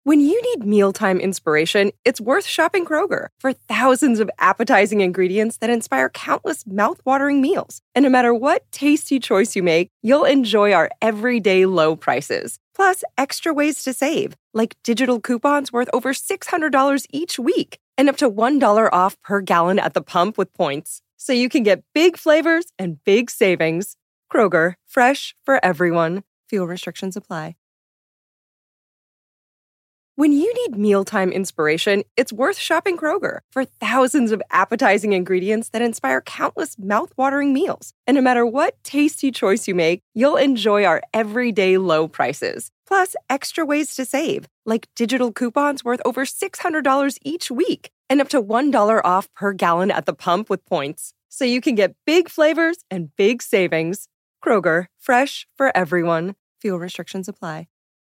When you need mealtime inspiration, it's worth shopping Kroger for thousands of appetizing ingredients that inspire countless mouth-watering meals. And no matter what tasty choice you make, you'll enjoy our everyday low prices. Plus, extra ways to save, like digital coupons worth over $600 each week and up to $1 off per gallon at the pump with points. So you can get big flavors and big savings. Kroger, fresh for everyone. Fuel restrictions apply. When you need mealtime inspiration, it's worth shopping Kroger for thousands of appetizing ingredients that inspire countless mouth-watering meals. And no matter what tasty choice you make, you'll enjoy our everyday low prices. Plus, extra ways to save, like digital coupons worth over $600 each week and up to $1 off per gallon at the pump with points. So you can get big flavors and big savings. Kroger, fresh for everyone. Fuel restrictions apply.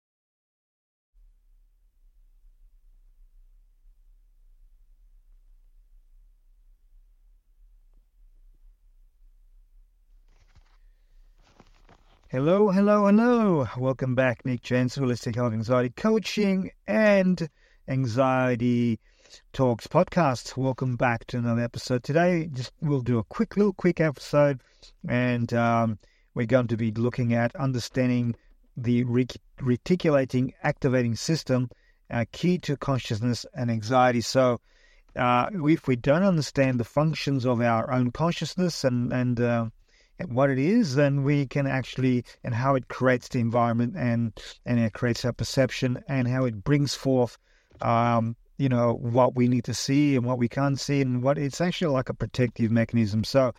Hello, hello, hello. Welcome back. Nick Jens, Holistic Health Anxiety Coaching and Anxiety Talks podcast. Welcome back to another episode. Today, we'll do a quick episode, and we're going to be looking at understanding the reticulating activating system, key to consciousness and anxiety. So, if we don't understand the functions of our own consciousness and what it is, then we can actually, and how it creates the environment and it creates our perception and how it brings forth, what we need to see and what we can't see, and what it's actually like a protective mechanism. So,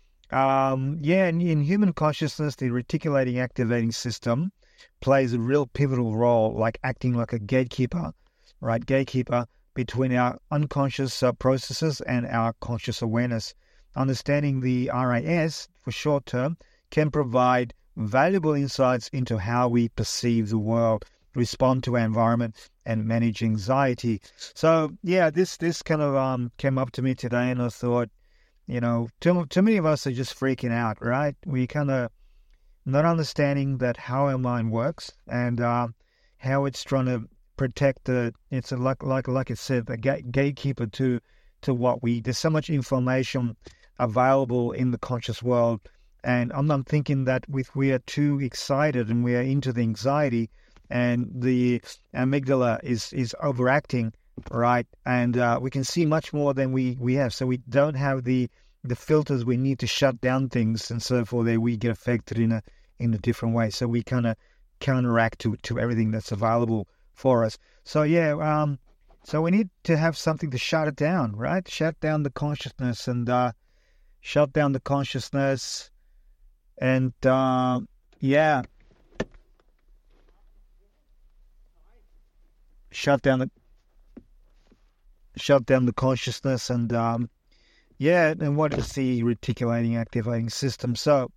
in human consciousness, the reticulating activating system plays a real pivotal role, like acting like a gatekeeper, right? Gatekeeper between our unconscious processes and our conscious awareness. Understanding the RAS, for short term, can provide valuable insights into how we perceive the world, respond to our environment, and manage anxiety. So, this kind of came up to me today, and I thought, too many of us are just freaking out, right? We kind of not understanding that how our mind works and how it's trying to protect it's like I said, the gatekeeper to what there's so much information available in the conscious world, and I'm thinking that we are too excited and we are into the anxiety, and the amygdala is overacting, right? And we can see much more than we have, so we don't have the filters we need to shut down things, and so forth. There we get affected in a different way, so we kind of counteract to everything that's available for us. So so we need to have something to shut it down, right? Shut down the consciousness and shut down the consciousness and shut down the consciousness and and what is the reticulating activating system? So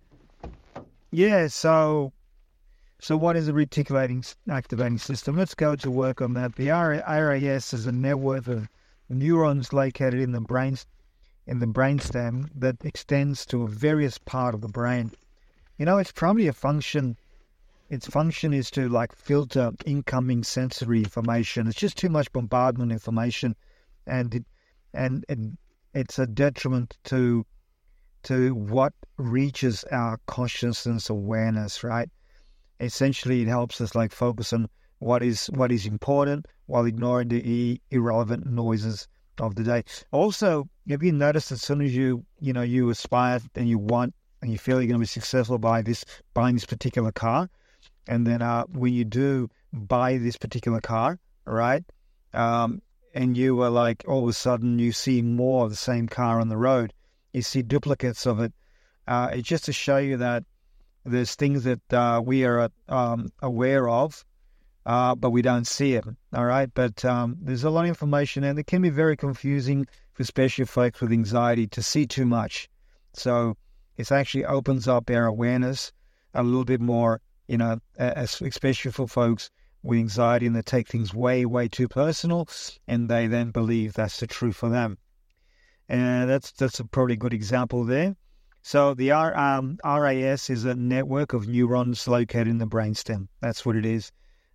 what is the reticulating activating system? Let's go to work on that. The RAS is a network of neurons located in the brainstem that extends to a various part of the brain. It's probably a function. Its function is to filter incoming sensory information. It's just too much bombardment information, and it's a detriment to what reaches our consciousness awareness, right? Essentially, it helps us focus on what is important while ignoring the irrelevant noises of the day. Also, have you noticed as soon as you aspire and you want and you feel you're going to be successful buying this particular car, and then when you do buy this particular car, right, and you are all of a sudden you see more of the same car on the road, you see duplicates of it. It's just to show you that there's things that we are aware of, but we don't see it, all right? But there's a lot of information, and it can be very confusing, especially for folks with anxiety, to see too much. So it actually opens up our awareness a little bit more, especially for folks with anxiety, and they take things way, way too personal, and they then believe that's the truth for them. And that's a probably good example there. So the RAS is a network of neurons located in the brainstem. That's what it is.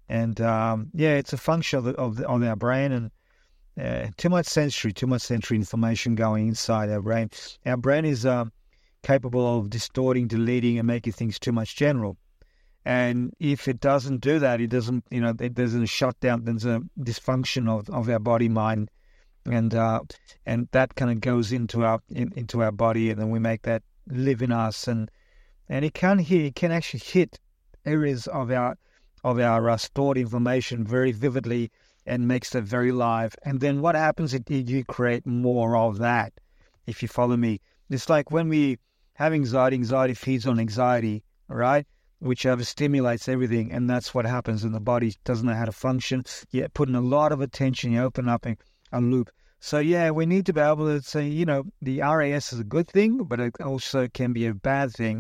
And it's a function of our brain, and too much sensory information going inside our brain. Our brain is capable of distorting, deleting, and making things too much general. And if it doesn't do that, there's a shutdown, there's a dysfunction of our body mind, and that kind of goes into our body, and then we make that live in us, and it can actually hit areas of our stored information very vividly, and makes it very live. And then what happens is you create more of that. If you follow me, it's like when we have anxiety feeds on anxiety, right? Which overstimulates everything, and that's what happens. And the body doesn't know how to function. You put in a lot of attention, you open up a loop. So we need to be able to say, the RAS is a good thing, but it also can be a bad thing,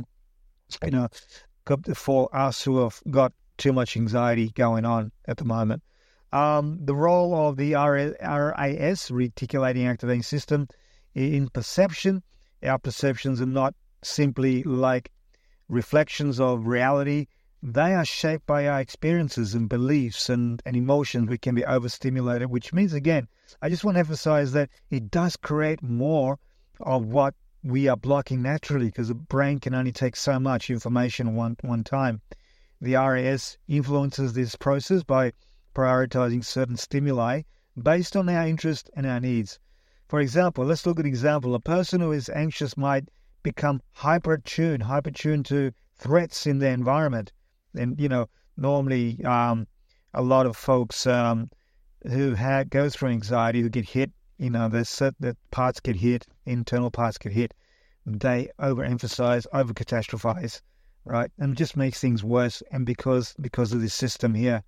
for us who have got too much anxiety going on at the moment. The role of the RAS, reticulating activating system, in perception. Our perceptions are not simply like reflections of reality. They are shaped by our experiences and beliefs and emotions. We can be overstimulated, which means, again, I just want to emphasize that it does create more of what we are blocking naturally, because the brain can only take so much information one time. The RAS influences this process by prioritizing certain stimuli based on our interest and our needs. For example, let's look at an example. A person who is anxious might become hyper-tuned to threats in their environment. And, normally a lot of folks who go through anxiety, who get hit, there's certain parts get hit, internal parts get hit, they overemphasize, over-catastrophize, right? And it just makes things worse, and because of this system here.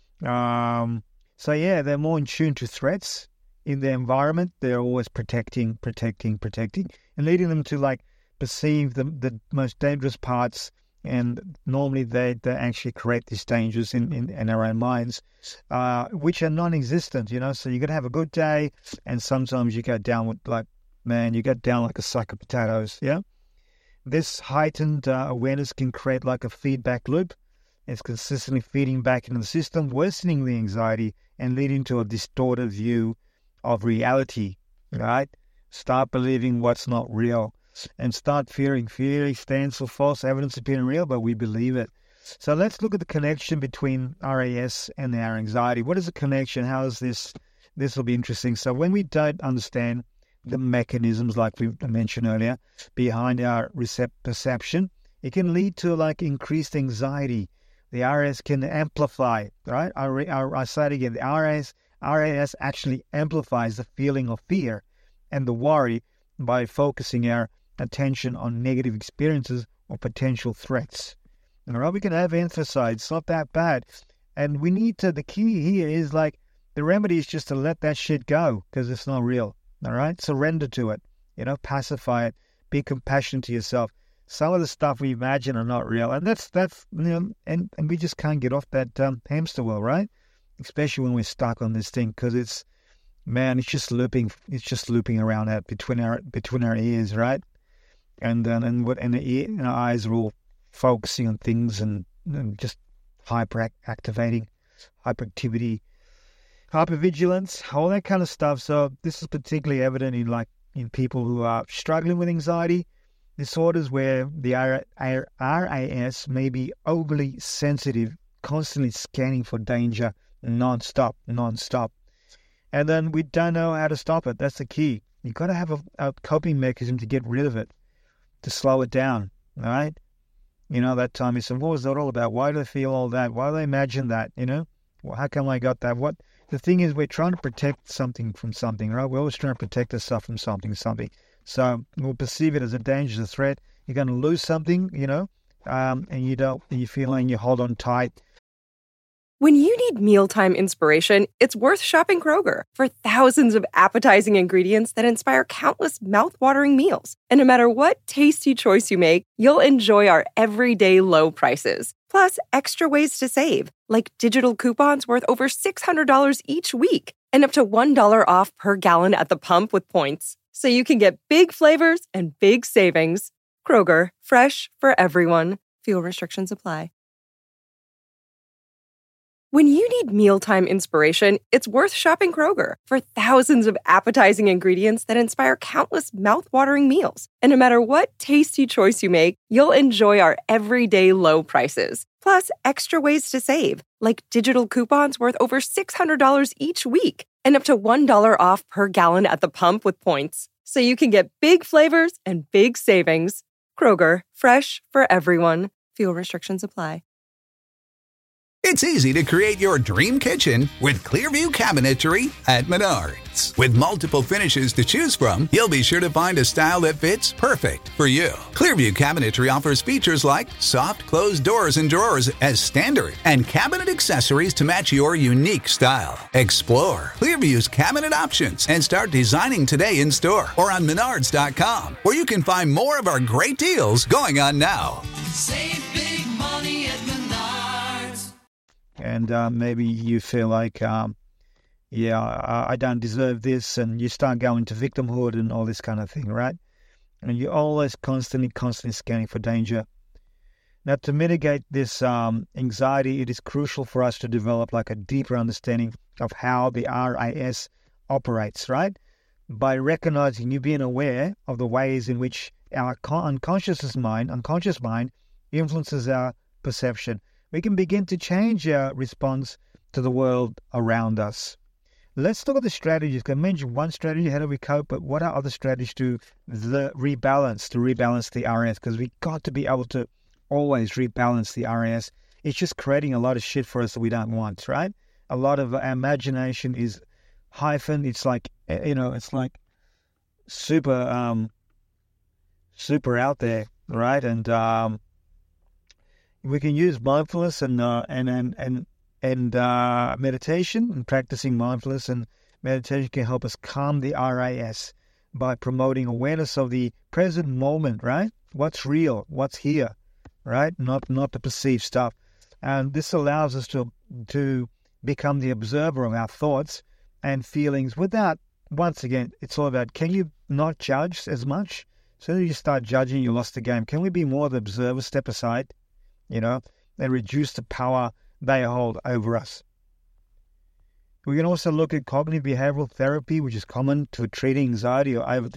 They're more in tune to threats in their environment. They're always protecting, and leading them to perceive the most dangerous parts. And normally they actually create these dangers in our own minds, which are non-existent, So you got to have a good day, and sometimes you go down with you go down like a sack of potatoes, yeah? This heightened awareness can create like a feedback loop. It's consistently feeding back into the system, worsening the anxiety and leading to a distorted view of reality, right? Start believing what's not real, and start fearing. Fear stands for false evidence appearing real, but we believe it. So let's look at the connection between RAS and our anxiety. What is the connection? How is this? This will be interesting. So when we don't understand the mechanisms, like we mentioned earlier, behind our perception, it can lead to increased anxiety. The RAS can amplify, right? I say it again, the RAS actually amplifies the feeling of fear and the worry by focusing our attention on negative experiences or potential threats. All right, we can overemphasize. It's not that bad. And we need to, the key here is the remedy is just to let that shit go, because it's not real. All right, surrender to it, pacify it, be compassionate to yourself. Some of the stuff we imagine are not real, and that's and we just can't get off that hamster wheel, right? Especially when we're stuck on this thing, because it's just looping around that between our ears, right? And the our eyes are all focusing on things and just hyperactivating, hyperactivity, hypervigilance, all that kind of stuff. So this is particularly evident in people who are struggling with anxiety disorders, where the RAS may be overly sensitive, constantly scanning for danger non-stop. And then we don't know how to stop it. That's the key. You've got to have a coping mechanism to get rid of it, to slow it down, all right? That time you said, what was that all about? Why do they feel all that? Why do they imagine that, Well, how come I got that? The thing is, we're trying to protect something from something, right? We're always trying to protect ourselves from something. So we'll perceive it as a danger, as a threat. You're going to lose something, and you feel like you hold on tight. When you need mealtime inspiration, it's worth shopping Kroger for thousands of appetizing ingredients that inspire countless mouth-watering meals. And no matter what tasty choice you make, you'll enjoy our everyday low prices. Plus, extra ways to save, like digital coupons worth over $600 each week and up to $1 off per gallon at the pump with points. So you can get big flavors and big savings. Kroger, fresh for everyone. Fuel restrictions apply. When you need mealtime inspiration, it's worth shopping Kroger for thousands of appetizing ingredients that inspire countless mouth-watering meals. And no matter what tasty choice you make, you'll enjoy our everyday low prices. Plus, extra ways to save, like digital coupons worth over $600 each week and up to $1 off per gallon at the pump with points. So you can get big flavors and big savings. Kroger, fresh for everyone. Fuel restrictions apply. It's easy to create your dream kitchen with Clearview Cabinetry at Menards. With multiple finishes to choose from, you'll be sure to find a style that fits perfect for you. Clearview Cabinetry offers features like soft closed doors and drawers as standard and cabinet accessories to match your unique style. Explore Clearview's cabinet options and start designing today in store or on Menards.com, where you can find more of our great deals going on now. Save big money at Menards. And maybe you feel like, I don't deserve this, and you start going to victimhood and all this kind of thing, right? And you're always constantly scanning for danger. Now, to mitigate this anxiety, it is crucial for us to develop like a deeper understanding of how the RIS operates, right? By recognizing, you being aware of the ways in which our unconscious mind influences our perception, we can begin to change our response to the world around us. Let's look at the strategies. I mentioned one strategy, how do we cope, but what are other strategies to rebalance the RIS? Because we got to be able to always rebalance the RIS. It's just creating a lot of shit for us that we don't want, right? A lot of our imagination is hyphen. It's like, it's like super out there, right? And we can use mindfulness and meditation, and practicing mindfulness and meditation can help us calm the RIS by promoting awareness of the present moment, right? What's real, what's here, right? Not the perceived stuff. And this allows us to become the observer of our thoughts and feelings without, once again, it's all about, can you not judge as much? So that you start judging, you lost the game. Can we be more the observer, step aside, and reduce the power they hold over us? We can also look at cognitive behavioral therapy, which is common to treating anxiety or over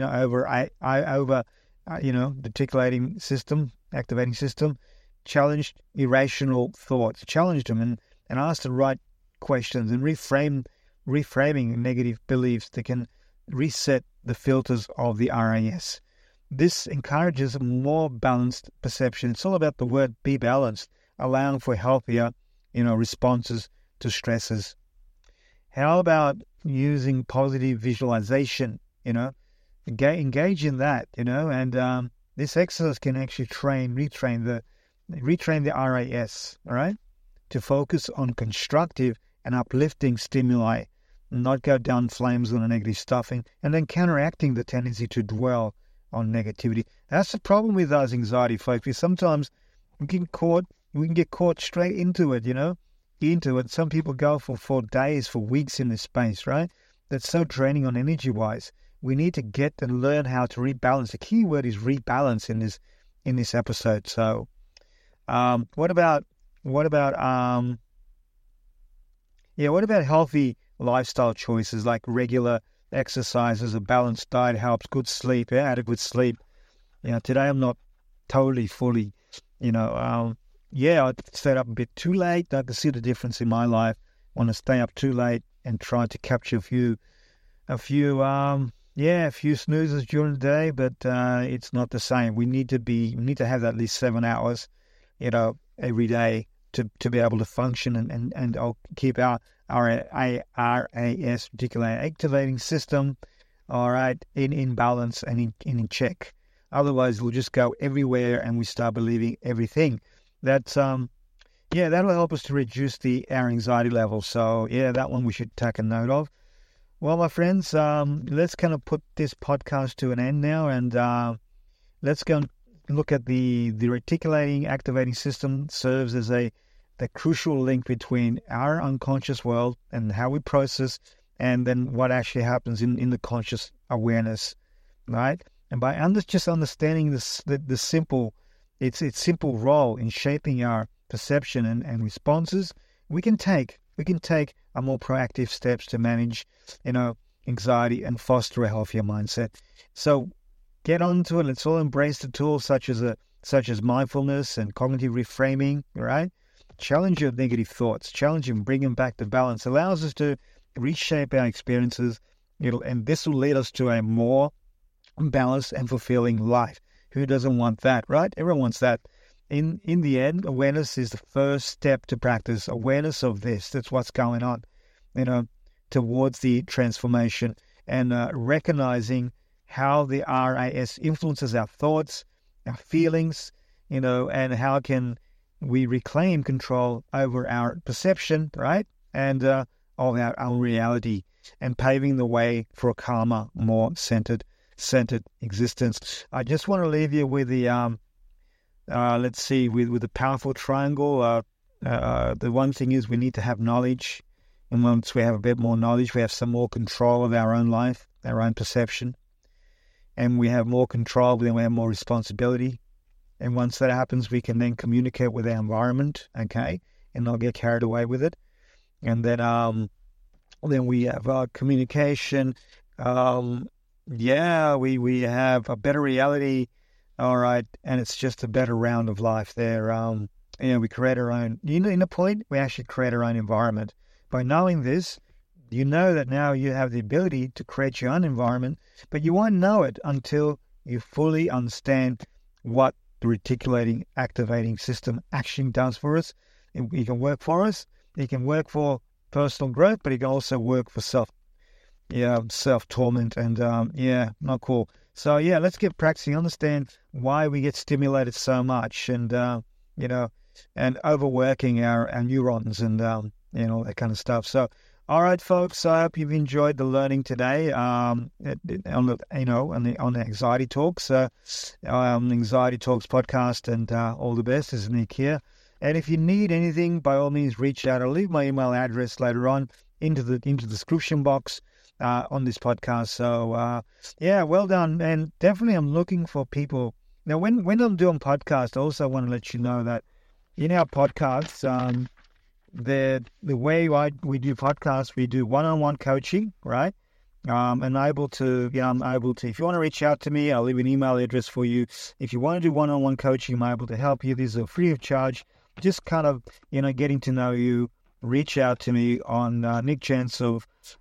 the articulating system, activating system. Challenge irrational thoughts, challenge them and ask the right questions and reframing negative beliefs that can reset the filters of the RIS. This encourages a more balanced perception. It's all about the word be balanced, allowing for healthier, responses to stresses. How about using positive visualization, engage in that, and this exercise can actually retrain the RIS, all right, to focus on constructive and uplifting stimuli, not go down flames on the negative stuffing, and then counteracting the tendency to dwell on negativity. That's the problem with us anxiety folks, because sometimes we can get caught straight into it, into it. Some people go for days, for weeks in this space, right? That's so draining on energy-wise. We need to get and learn how to rebalance. The key word is rebalance in this episode. So, what about healthy lifestyle choices like regular exercises, a balanced diet helps, good sleep, adequate sleep. Today I'm not totally fully, I stayed up a bit too late. I can see the difference in my life. I want to stay up too late and try to capture a few snoozes during the day, but it's not the same. We need to have at least 7 hours, every day to be able to function and keep our RIS, particularly activating system, all right, in balance and in check. Otherwise, we'll just go everywhere and we start believing everything. That'll help us to reduce our anxiety level. So, that one we should take a note of. Well, my friends, let's kind of put this podcast to an end now, and let's go and look at the reticulating activating system. Serves as the crucial link between our unconscious world and how we process, and then what actually happens in the conscious awareness, right? And by just understanding the simple role in shaping our perception and responses, we can take a more proactive steps to manage, anxiety and foster a healthier mindset. So get onto it. Let's all embrace the tools such as mindfulness and cognitive reframing, right? Challenge your negative thoughts, challenge them, bring them back to balance. Allows us to reshape our experiences, and this will lead us to a more balanced and fulfilling life. Who doesn't want that, right? Everyone wants that. In the end, awareness is the first step to practice awareness of this. That's what's going on, towards the transformation, and recognizing how the RAS influences our thoughts, our feelings, and how can we reclaim control over our perception, right? And of our reality, and paving the way for a calmer, more centered existence. I just want to leave you with the with the powerful triangle. The one thing is we need to have knowledge, and once we have a bit more knowledge, we have some more control of our own life, our own perception, and we have more control, then we have more responsibility. And once that happens, we can then communicate with our environment, okay, and not get carried away with it. And then we have communication. We have a better reality, all right, and it's just a better round of life there. We create our own, in a point, we actually create our own environment. By knowing this, you know that now you have the ability to create your own environment, but you won't know it until you fully understand what the reticulating activating system actually does for us. It can work for us. It can work for personal growth, but it can also work for self-torment, and not cool. So let's get practicing, understand why we get stimulated so much, and and overworking our neurons, and all that kind of stuff. So all right, folks, I hope you've enjoyed the learning today on the Anxiety Talks, Anxiety Talks podcast, and all the best. This is Nick here. And if you need anything, by all means, reach out. I'll leave my email address later on into the description box on this podcast. So well done. And definitely, I'm looking for people. Now, when I'm doing podcasts, I also want to let you know that in our podcasts, the way we do podcasts, we do one-on-one coaching, right? I'm able to, if you want to reach out to me, I'll leave an email address for you. If you want to do one-on-one coaching, I'm able to help you. These are free of charge. Just kind of, getting to know you. Reach out to me on Nick Chancel,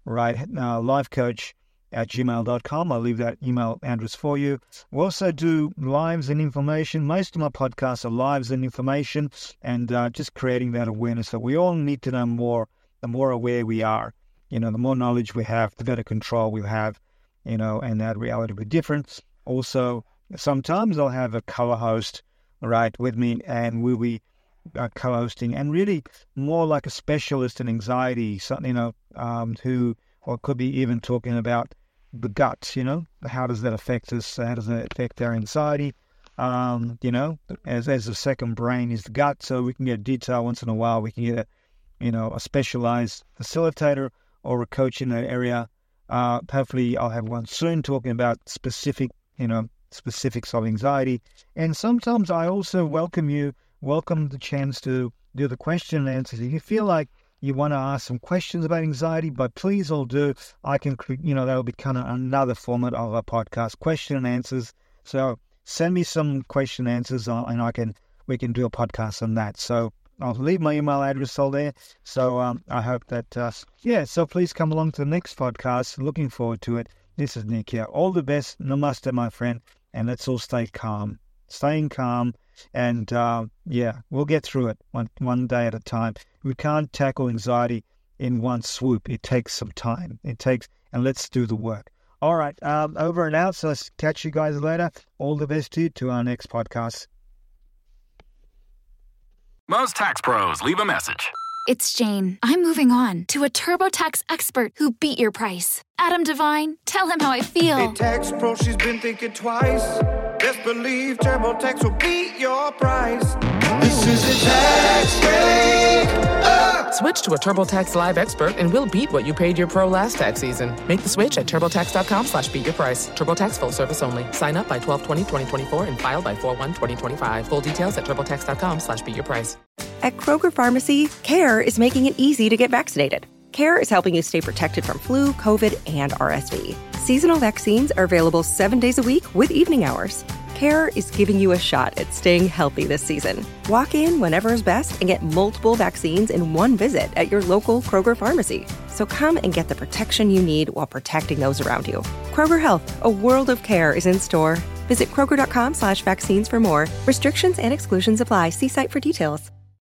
lifecoach@gmail.com. I'll leave that email address for you. We also do lives and information. Most of my podcasts are lives and information, and just creating that awareness that we all need to know more. The more aware we are, the more knowledge we have, the better control we have, and that reality will be different. Also, sometimes I'll have a co-host, with me, and we'll be co-hosting, and really more like a specialist in anxiety, who, or could be even talking about the gut, how does that affect us? How does that affect our anxiety? As the second brain is the gut, so we can get detail once in a while. We can get a specialized facilitator or a coach in that area. Hopefully I'll have one soon talking about specifics of anxiety. And sometimes I also welcome the chance to do the question and answers. If you feel like you want to ask some questions about anxiety, but please all do. I can, that'll be kind of another format of a podcast, question and answers. So send me some question and answers, and we can do a podcast on that. So I'll leave my email address all there. So I hope that, so please come along to the next podcast. Looking forward to it. This is Nick here. All the best. Namaste, my friend. And let's all stay calm. Staying calm. And we'll get through it one day at a time. We can't tackle anxiety in one swoop. It takes some time. And let's do the work. All right, over and out. So let's catch you guys later. All the best to you to our next podcast. Most tax pros leave a message. It's Jane. I'm moving on to a TurboTax expert who beat your price. Adam Devine, tell him how I feel. Hey, tax pro, she's been thinking twice. Best believe TurboTax will beat your price. This is a tax break. Switch to a TurboTax Live expert and we'll beat what you paid your pro last tax season. Make the switch at TurboTax.com/beatyourprice. TurboTax full service only. Sign up by 12/20/2024 and file by 4/1/2025. Full details at TurboTax.com/beatyourprice. At Kroger Pharmacy, CARE is making it easy to get vaccinated. CARE is helping you stay protected from flu, COVID, and RSV. Seasonal vaccines are available 7 days a week with evening hours. CARE is giving you a shot at staying healthy this season. Walk in whenever is best and get multiple vaccines in one visit at your local Kroger Pharmacy. So come and get the protection you need while protecting those around you. Kroger Health, a world of care is in store. Visit Kroger.com/vaccines for more. Restrictions and exclusions apply. See site for details.